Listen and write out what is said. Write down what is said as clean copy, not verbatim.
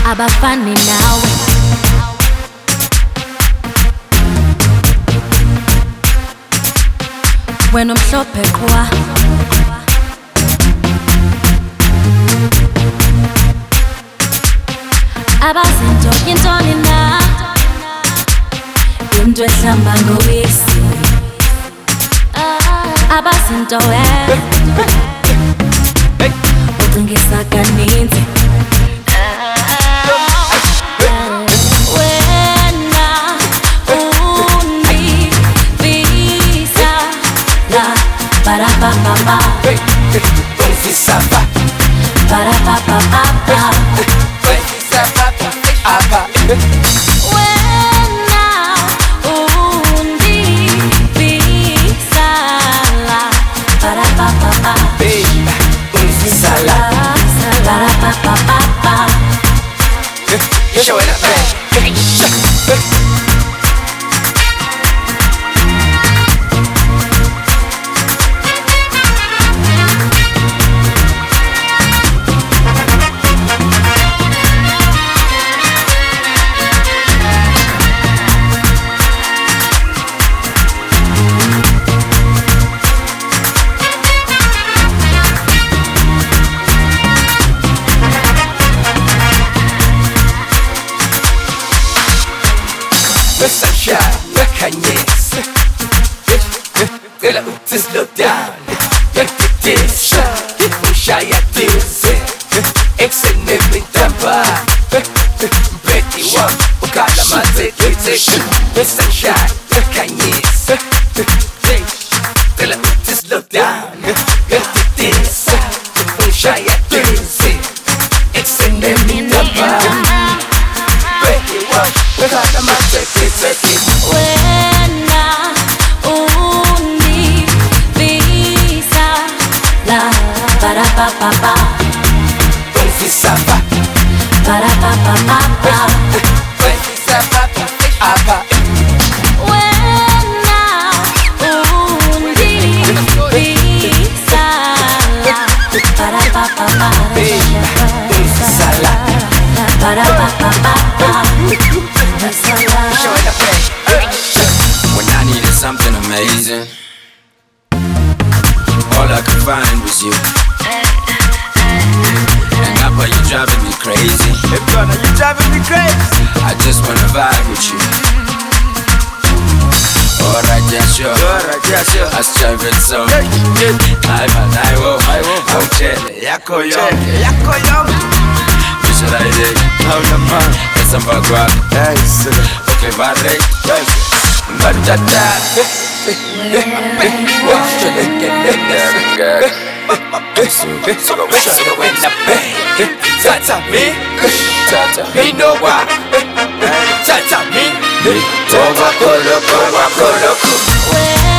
abafani nawe. Wena umhlophe qwa, abazinto yintoni na, into ehlamba ngowisi. Abazinto ucingisa kaninzi. Wena undivisa la para pa pa pa, ungivisa pa para pa pa pa pa, ungivisa pa apa. wena undivisa la para pa pa pa, ungivisa la para pa pa pa pa. show it up, man. The sunshine, the kindness. Girl, to slow down. Get this, shy at this. Excellent with the bar. Betty one, Ukala Mate, the sunshine, the kindness. Girl, to slow down. Get this, shy at this. Excellent with the bar. Wena undivisa la para pa pa pa, Ungivisa pa para pa pa pa pa. ungivisa pa apa. Wena undivisa la para pa pa pa, Ungivisa la para pa pa pa pa. show it up, man. When I needed something amazing, all I could find was you. And now you driving me crazy. Hey, brother, you driving me crazy. I just wanna vibe with you. Alright, yeah, sure. I strive it so. I'm chilling. Yako yo. Visualize. It's a background. Okay, barre. Batata. Tata me, me no wa. Tata me, Over, Kolo. Wena